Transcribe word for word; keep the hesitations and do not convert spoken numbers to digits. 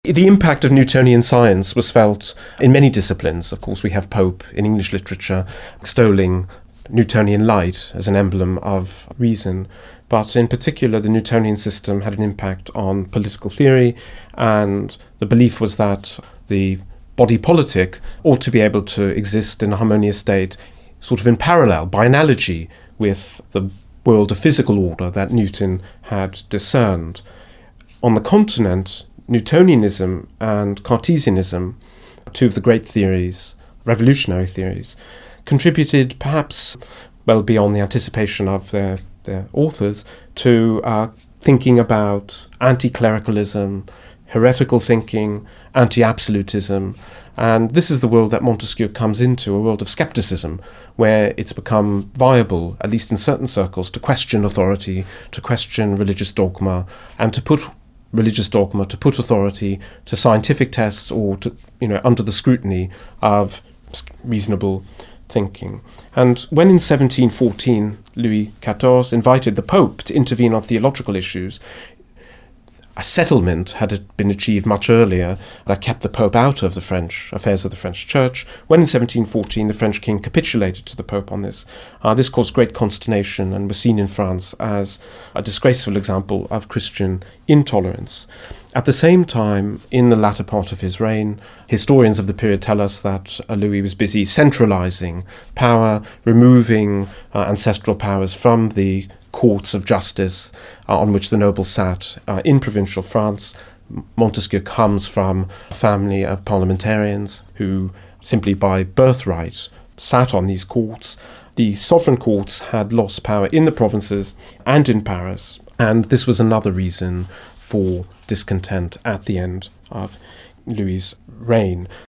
The impact of Newtonian science was felt in many disciplines. Of course, we have Pope in English literature extolling Newtonian light as an emblem of reason. But in particular, the Newtonian system had an impact on political theory, and the belief was that the body politic ought to be able to exist in a harmonious state, sort of in parallel, by analogy, with the world of physical order that Newton had discerned. On the continent, Newtonianism and Cartesianism, two of the great theories, revolutionary theories, contributed perhaps well beyond the anticipation of their, their authors to uh, thinking about anti-clericalism, heretical thinking, anti-absolutism. And this is the world that Montesquieu comes into, a world of skepticism, where it's become viable, at least in certain circles, to question authority, to question religious dogma, and to put religious dogma, to put authority to scientific tests or to, you know, under the scrutiny of reasonable thinking. And when in seventeen fourteen Louis the fourteenth invited the Pope to intervene on theological issues, a settlement had been achieved much earlier that kept the Pope out of the French affairs of the French Church. When in seventeen fourteen the French king capitulated to the Pope on this, uh, this caused great consternation and was seen in France as a disgraceful example of Christian intolerance. At the same time, in the latter part of his reign, historians of the period tell us that uh, Louis was busy centralizing power, removing uh, ancestral powers from the courts of justice uh, on which the nobles sat uh, in provincial France. Montesquieu comes from a family of parliamentarians who simply by birthright sat on these courts. The sovereign courts had lost power in the provinces and in Paris, and this was another reason for discontent at the end of Louis's reign.